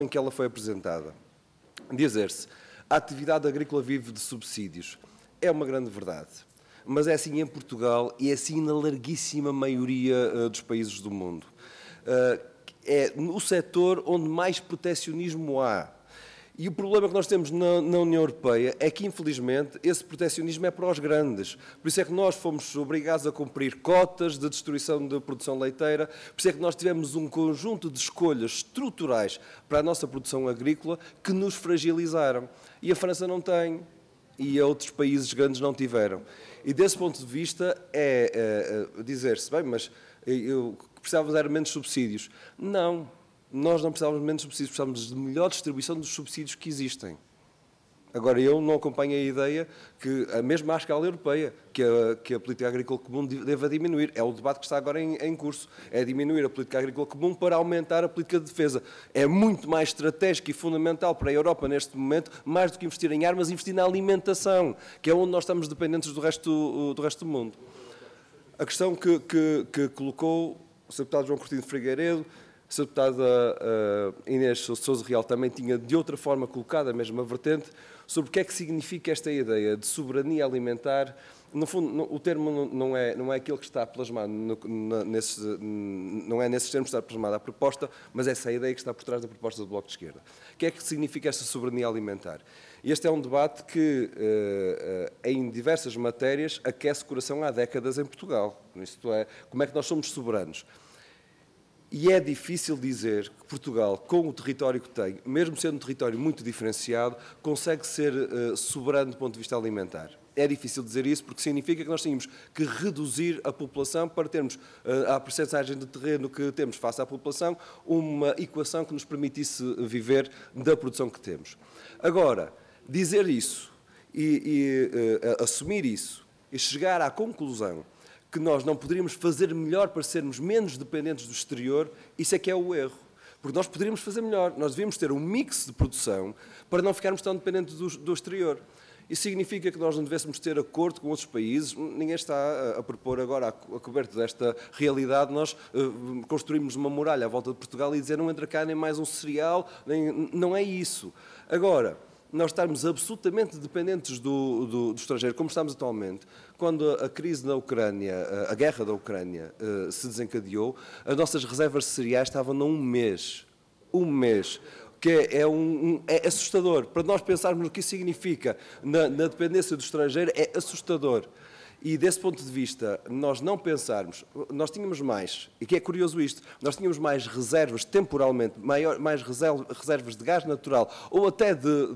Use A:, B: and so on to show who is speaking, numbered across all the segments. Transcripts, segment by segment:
A: em que ela foi apresentada, dizer-se a atividade agrícola vive de subsídios, é uma grande verdade. Mas é assim em Portugal e é assim na larguíssima maioria dos países do mundo. É o setor onde mais proteccionismo há. E o problema que nós temos na União Europeia é que, infelizmente, esse proteccionismo é para os grandes. Por isso é que nós fomos obrigados a cumprir cotas de destruição da produção leiteira, por isso é que nós tivemos um conjunto de escolhas estruturais para a nossa produção agrícola que nos fragilizaram. E a França não tem, e outros países grandes não tiveram. E desse ponto de vista é dizer-se, bem, mas eu precisávamos era menos subsídios. Não. Nós não precisávamos de menos subsídios, precisávamos de melhor distribuição dos subsídios que existem. Agora, eu não acompanho a ideia que, mesmo à escala europeia, que a política agrícola comum deva diminuir. É o debate que está agora em curso. É diminuir a política agrícola comum para aumentar a política de defesa. É muito mais estratégico e fundamental para a Europa, neste momento, mais do que investir em armas, investir na alimentação, que é onde nós estamos dependentes do resto do mundo. A questão que colocou o Sr. Deputado João Coutinho de Figueiredo, a Sra. Deputada Inês Sousa Real também tinha de outra forma colocado a mesma vertente sobre o que é que significa esta ideia de soberania alimentar. No fundo, o termo não é aquele que está plasmado, não é nesses termos que está plasmada a proposta, mas essa é a ideia que está por trás da proposta do Bloco de Esquerda. O que é que significa esta soberania alimentar? Este é um debate que, em diversas matérias, aquece o coração há décadas em Portugal. Isto é, como é que nós somos soberanos? E é difícil dizer que Portugal, com o território que tem, mesmo sendo um território muito diferenciado, consegue ser soberano do ponto de vista alimentar. É difícil dizer isso porque significa que nós tínhamos que reduzir a população para termos a percentagem de terreno que temos face à população, uma equação que nos permitisse viver da produção que temos. Agora, dizer isso e assumir isso e chegar à conclusão que nós não poderíamos fazer melhor para sermos menos dependentes do exterior, isso é que é o erro. Porque nós poderíamos fazer melhor. Nós devíamos ter um mix de produção para não ficarmos tão dependentes do exterior. Isso significa que nós não devêssemos ter acordo com outros países. Ninguém está a propor agora, a coberto desta realidade, nós construímos uma muralha à volta de Portugal e dizer não entra cá nem mais um cereal, não é isso. Agora, nós estarmos absolutamente dependentes do estrangeiro, como estamos atualmente, quando a crise na Ucrânia, a guerra da Ucrânia se desencadeou, as nossas reservas de cereais estavam num mês. Um mês. Que é assustador. Para nós pensarmos no que isso significa na dependência do estrangeiro, é assustador. E desse ponto de vista, nós não pensarmos, nós tínhamos mais, e que é curioso isto, nós tínhamos mais reservas temporalmente, mais reservas de gás natural ou até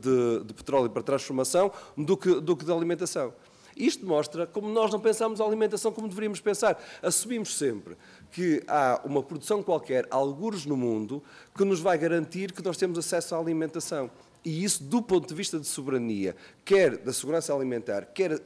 A: de petróleo para transformação do que de alimentação. Isto mostra como nós não pensamos a alimentação como deveríamos pensar. Assumimos sempre que há uma produção qualquer, algures no mundo, que nos vai garantir que nós temos acesso à alimentação. E isso, do ponto de vista de soberania, quer da segurança alimentar, quer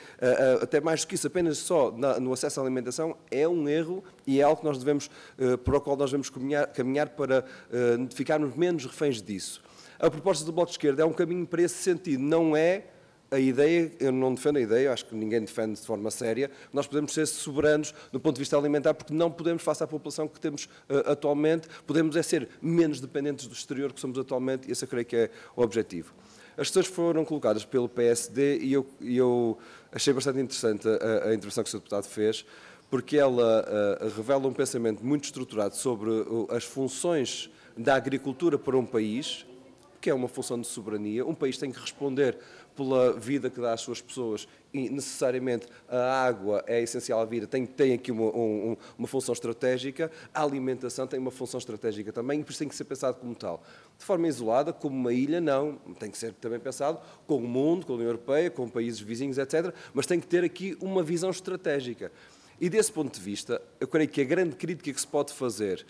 A: até mais do que isso, apenas só no acesso à alimentação, é um erro e é algo que nós para o qual nós devemos caminhar para ficarmos menos reféns disso. A proposta do Bloco de Esquerda é um caminho para esse sentido, não é a ideia, eu não defendo a ideia, acho que ninguém defende de forma séria, nós podemos ser soberanos do ponto de vista alimentar porque não podemos, face à população que temos atualmente, podemos ser menos dependentes do exterior que somos atualmente e esse eu creio que é o objetivo. As questões foram colocadas pelo PSD e eu achei bastante interessante a intervenção que o Sr. Deputado fez, porque ela revela um pensamento muito estruturado sobre as funções da agricultura para um país, que é uma função de soberania. Um país tem que responder pela vida que dá às suas pessoas e, necessariamente, a água é essencial à vida, tem aqui uma função estratégica, a alimentação tem uma função estratégica também e por isso tem que ser pensado como tal. De forma isolada, como uma ilha, não. Tem que ser também pensado com o mundo, com a União Europeia, com países vizinhos, etc. Mas tem que ter aqui uma visão estratégica. E, desse ponto de vista, eu creio que a grande crítica que se pode fazer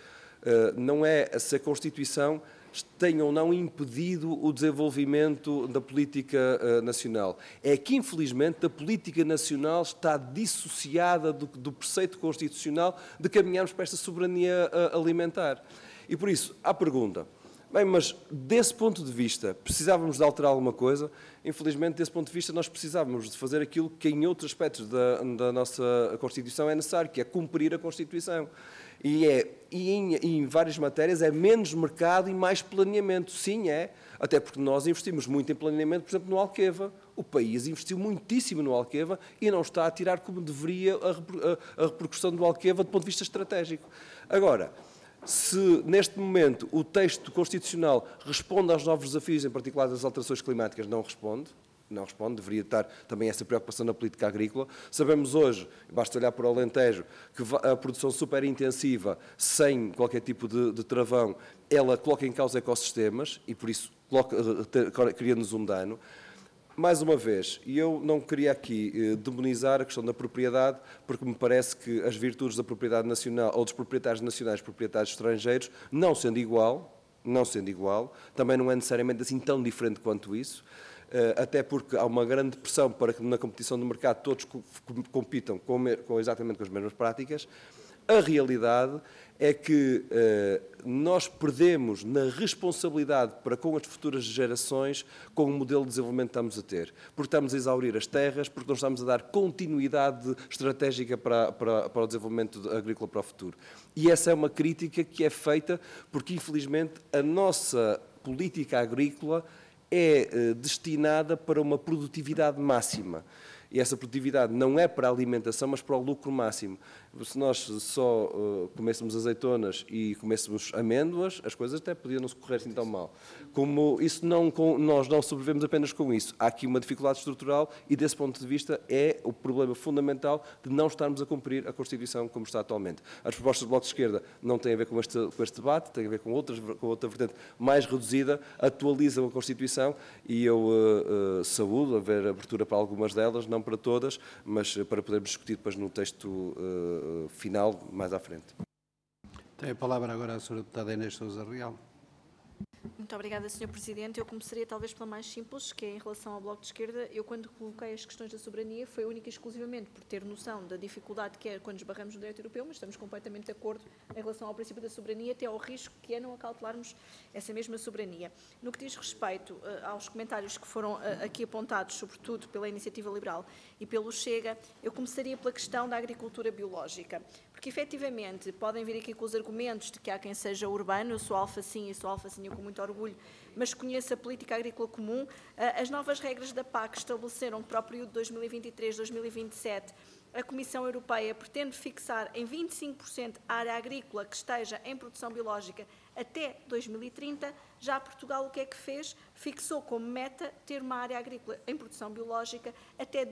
A: não é se a Constituição tenha ou não impedido o desenvolvimento da política nacional. É que, infelizmente, a política nacional está dissociada do preceito constitucional de caminharmos para esta soberania alimentar. E, por isso, à pergunta, Bem, mas desse ponto de vista, precisávamos de alterar alguma coisa? Infelizmente, desse ponto de vista, nós precisávamos de fazer aquilo que em outros aspectos da nossa Constituição é necessário, que é cumprir a Constituição. E em várias matérias é menos mercado e mais planeamento. Sim, é. Até porque nós investimos muito em planeamento, por exemplo, no Alqueva. O país investiu muitíssimo no Alqueva e não está a tirar como deveria a repercussão do Alqueva do ponto de vista estratégico. Agora, se neste momento o texto constitucional responde aos novos desafios, em particular das alterações climáticas, não responde, deveria estar também essa preocupação na política agrícola. Sabemos hoje, basta olhar para o Alentejo, que a produção super intensiva, sem qualquer tipo de travão, ela coloca em causa ecossistemas e, por isso, cria-nos um dano. Mais uma vez, e eu não queria aqui demonizar a questão da propriedade, porque me parece que as virtudes da propriedade nacional, ou dos proprietários nacionais e proprietários estrangeiros, não sendo igual, também não é necessariamente assim tão diferente quanto isso, até porque há uma grande pressão para que na competição do mercado todos compitam exatamente com as mesmas práticas. A realidade é que nós perdemos na responsabilidade para com as futuras gerações com o modelo de desenvolvimento que estamos a ter. Porque estamos a exaurir as terras, porque não estamos a dar continuidade estratégica para o desenvolvimento agrícola para o futuro. E essa é uma crítica que é feita porque, infelizmente, a nossa política agrícola é destinada para uma produtividade máxima. E essa produtividade não é para a alimentação, mas para o lucro máximo. Se nós só comêssemos azeitonas e comêssemos amêndoas, as coisas até podiam não se correr assim tão mal. Como isso nós não sobrevivemos apenas com isso. Há aqui uma dificuldade estrutural e, desse ponto de vista, é o problema fundamental de não estarmos a cumprir a Constituição como está atualmente. As propostas do Bloco de Esquerda não têm a ver com este debate, têm a ver com outra vertente mais reduzida, atualizam a Constituição e eu saúdo haver abertura para algumas delas, não para todas, mas para podermos discutir depois no texto final, mais à frente.
B: Tem a palavra agora a Sra. Deputada Inês Sousa Real.
C: Muito obrigada, Sr. Presidente. Eu começaria talvez pela mais simples, que é em relação ao Bloco de Esquerda. Eu, quando coloquei as questões da soberania, foi única e exclusivamente por ter noção da dificuldade que é quando esbarramos no direito europeu, mas estamos completamente de acordo em relação ao princípio da soberania, até ao risco que é não acautelarmos essa mesma soberania. No que diz respeito aos comentários que foram aqui apontados, sobretudo pela Iniciativa Liberal e pelo Chega, eu começaria pela questão da agricultura biológica. Porque, efetivamente, podem vir aqui com os argumentos de que há quem seja urbano, eu sou alfacinha e sou alfacinha com muito orgulho, mas conheço a política agrícola comum. As novas regras da PAC estabeleceram que para o período 2023-2027 a Comissão Europeia pretende fixar em 25% a área agrícola que esteja em produção biológica até 2030. Já Portugal o que é que fez? Fixou como meta ter uma área agrícola em produção biológica até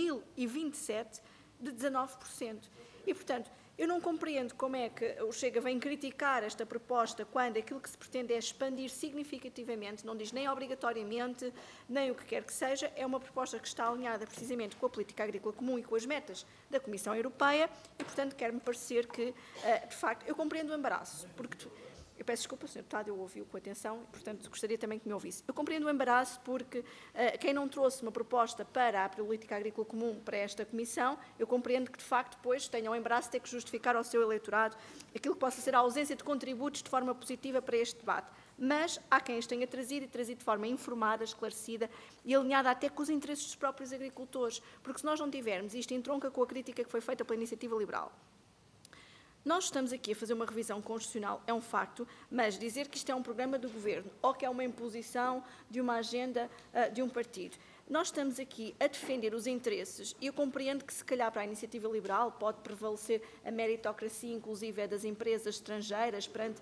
C: 2027 de 19%. E, portanto, eu não compreendo como é que o Chega vem criticar esta proposta quando aquilo que se pretende é expandir significativamente, não diz nem obrigatoriamente, nem o que quer que seja, é uma proposta que está alinhada precisamente com a política agrícola comum e com as metas da Comissão Europeia e, portanto, quer-me parecer que, de facto, eu compreendo o embaraço, porque... Eu peço desculpa, Sr. Deputado, eu ouvi-o com atenção e, portanto, gostaria também que me ouvisse. Eu compreendo o embaraço porque quem não trouxe uma proposta para a política agrícola comum para esta Comissão, eu compreendo que, de facto, depois tenha o embaraço de ter que justificar ao seu eleitorado aquilo que possa ser a ausência de contributos de forma positiva para este debate. Mas há quem os tenha trazido e trazido de forma informada, esclarecida e alinhada até com os interesses dos próprios agricultores. Porque se nós não tivermos, isto entronca com a crítica que foi feita pela Iniciativa Liberal. Nós estamos aqui a fazer uma revisão constitucional, é um facto, mas dizer que isto é um programa do Governo ou que é uma imposição de uma agenda de um partido. Nós estamos aqui a defender os interesses e eu compreendo que, se calhar, para a Iniciativa Liberal pode prevalecer a meritocracia, inclusive, das empresas estrangeiras perante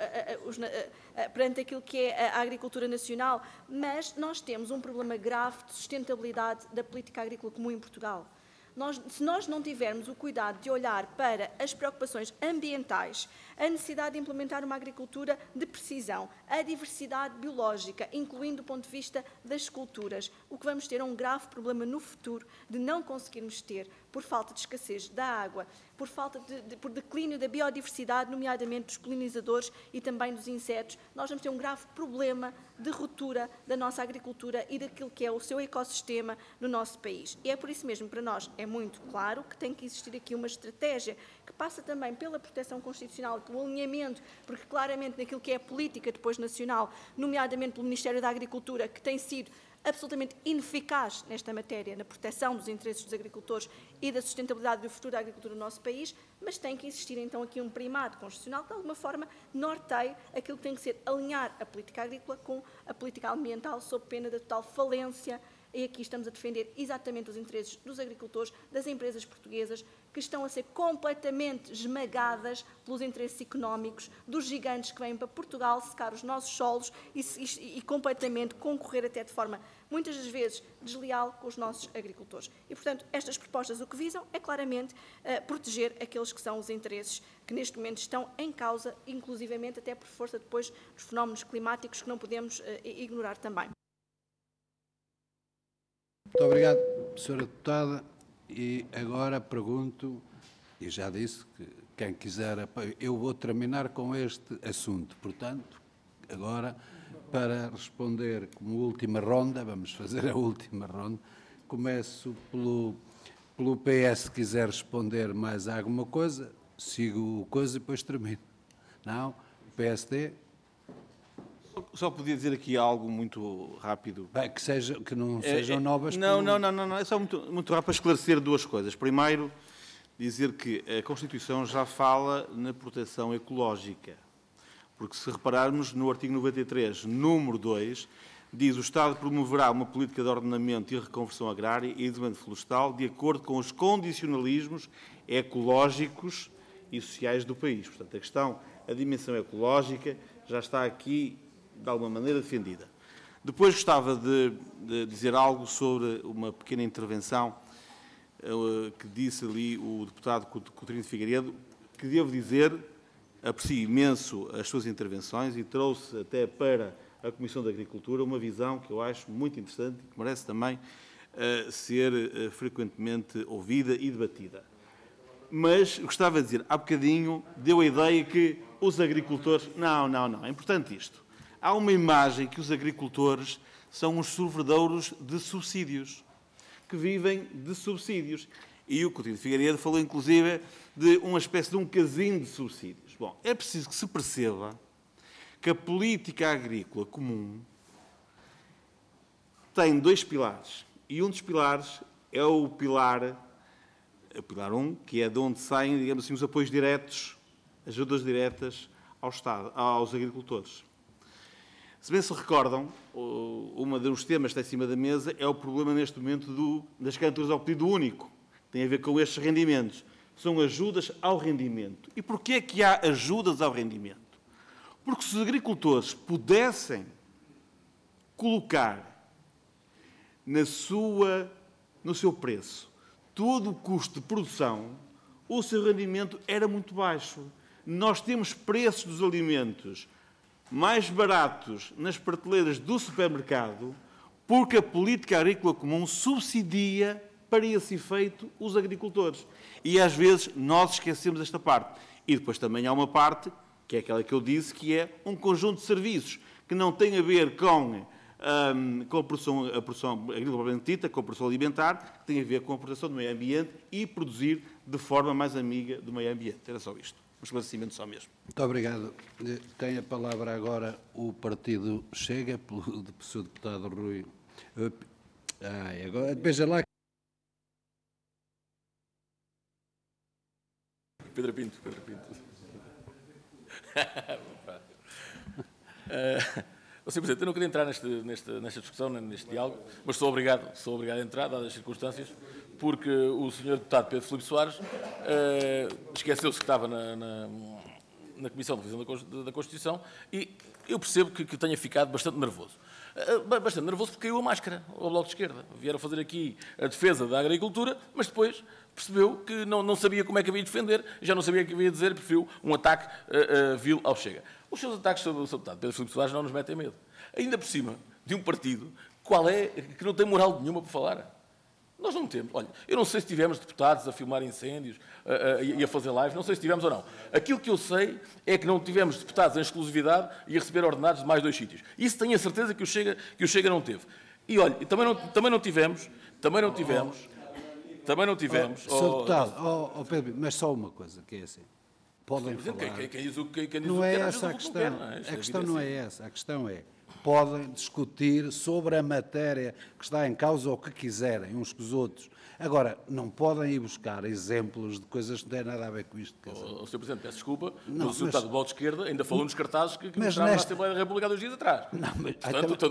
C: aquilo que é a agricultura nacional, mas nós temos um problema grave de sustentabilidade da política agrícola comum em Portugal. Se nós não tivermos o cuidado de olhar para as preocupações ambientais, a necessidade de implementar uma agricultura de precisão, a diversidade biológica, incluindo o ponto de vista das culturas, o que vamos ter é um grave problema no futuro de não conseguirmos ter por falta de escassez da água, por declínio da biodiversidade, nomeadamente dos polinizadores e também dos insetos, nós vamos ter um grave problema de ruptura da nossa agricultura e daquilo que é o seu ecossistema no nosso país. E é por isso mesmo, para nós, é muito claro que tem que existir aqui uma estratégia que passa também pela proteção constitucional, pelo alinhamento, porque claramente naquilo que é a política depois nacional, nomeadamente pelo Ministério da Agricultura, que tem sido absolutamente ineficaz nesta matéria, na proteção dos interesses dos agricultores e da sustentabilidade do futuro da agricultura no nosso país, mas tem que existir então aqui um primado constitucional que de alguma forma norteie aquilo que tem que ser alinhar a política agrícola com a política ambiental sob pena da total falência. E aqui estamos a defender exatamente os interesses dos agricultores, das empresas portuguesas, que estão a ser completamente esmagadas pelos interesses económicos dos gigantes que vêm para Portugal secar os nossos solos e completamente concorrer até de forma, muitas das vezes, desleal com os nossos agricultores. E, portanto, estas propostas o que visam é claramente proteger aqueles que são os interesses que neste momento estão em causa, inclusivamente até por força depois dos fenómenos climáticos que não podemos ignorar também.
B: Muito obrigado, Sra. Deputada. E agora pergunto, e já disse que quem quiser, eu vou terminar com este assunto. Portanto, agora, para responder como última ronda, vamos fazer a última ronda, começo pelo PS, se quiser responder mais alguma coisa, sigo o coisa e depois termino. Não? O PSD?
D: Só podia dizer aqui algo muito rápido.
B: Bem, que não sejam novas...
D: Não, é só muito rápido para esclarecer duas coisas. Primeiro, dizer que a Constituição já fala na proteção ecológica. Porque se repararmos no artigo 93, número 2, diz: o Estado promoverá uma política de ordenamento e reconversão agrária e desenvolvimento florestal de acordo com os condicionalismos ecológicos e sociais do país. Portanto, a dimensão ecológica já está aqui de alguma maneira defendida. Depois gostava de dizer algo sobre uma pequena intervenção que disse ali o deputado Coutinho de Figueiredo, que devo dizer, aprecio imenso as suas intervenções e trouxe até para a Comissão de Agricultura uma visão que eu acho muito interessante e que merece também ser frequentemente ouvida e debatida. Mas gostava de dizer, há bocadinho deu a ideia que os agricultores... Não, é importante isto. Há uma imagem que os agricultores são uns sorvedouros de subsídios, que vivem de subsídios. E o Coutinho de Figueiredo falou, inclusive, de uma espécie de um casino de subsídios. Bom, é preciso que se perceba que a política agrícola comum tem dois pilares. E um dos pilares é o pilar 1, que é de onde saem, digamos assim, os apoios diretos, ajudas diretas ao Estado, aos agricultores. Se bem se recordam, um dos temas que está em cima da mesa é o problema neste momento das candidaturas ao pedido único. Tem a ver com estes rendimentos. São ajudas ao rendimento. E porquê é que há ajudas ao rendimento? Porque se os agricultores pudessem colocar no seu preço todo o custo de produção, o seu rendimento era muito baixo. Nós temos preços dos alimentos mais baratos nas prateleiras do supermercado porque a política agrícola comum subsidia para esse efeito os agricultores. E às vezes nós esquecemos esta parte. E depois também há uma parte, que é aquela que eu disse, que é um conjunto de serviços que não tem a ver com a produção agrícola propriamente dita, com a produção alimentar, que tem a ver com a proteção do meio ambiente e produzir de forma mais amiga do meio ambiente. Era só isto. Um esclarecimento só mesmo.
B: Muito obrigado. Tem a palavra agora o Partido Chega, pelo Sr. Deputado Rui. Agora, veja lá.
E: Pedro Pinto. Sr. Presidente, eu não queria entrar nesta discussão, neste diálogo, mas sou obrigado a entrar, dadas as circunstâncias, porque o Sr. Deputado Pedro Filipe Soares esqueceu-se que estava na Comissão de Revisão da Constituição e eu percebo que tenha ficado bastante nervoso. Bastante nervoso porque caiu a máscara ao Bloco de Esquerda. Vieram fazer aqui a defesa da agricultura, mas depois percebeu que não sabia como é que havia de defender, já não sabia o que havia de dizer, preferiu um ataque vil ao Chega. Os seus ataques sobre o Sr. Deputado Pedro Filipe Soares não nos metem medo. Ainda por cima de um partido que não tem moral nenhuma para falar. Nós não temos. Olha, eu não sei se tivemos deputados a filmar incêndios e a fazer live, não sei se tivemos ou não. Aquilo que eu sei é que não tivemos deputados em exclusividade e a receber ordenados de mais 2 sítios. Isso tenho a certeza que o Chega não teve. E olha, também não tivemos.
B: Sr. Deputado, Pedro, mas só uma coisa, que é assim. Podem falar.
E: Quem diz o que
B: Não é essa a questão. A questão não é essa. A questão é, podem discutir sobre a matéria que está em causa ou o que quiserem, uns com os outros. Agora, não podem ir buscar exemplos de coisas que não têm nada a ver com isto.
E: Sr. Presidente, peço desculpa, mas o deputado do Bloco de Esquerda ainda falou nos cartazes que mostraram na Assembleia da República há 2 dias atrás.
B: Não, mas,
E: Portanto,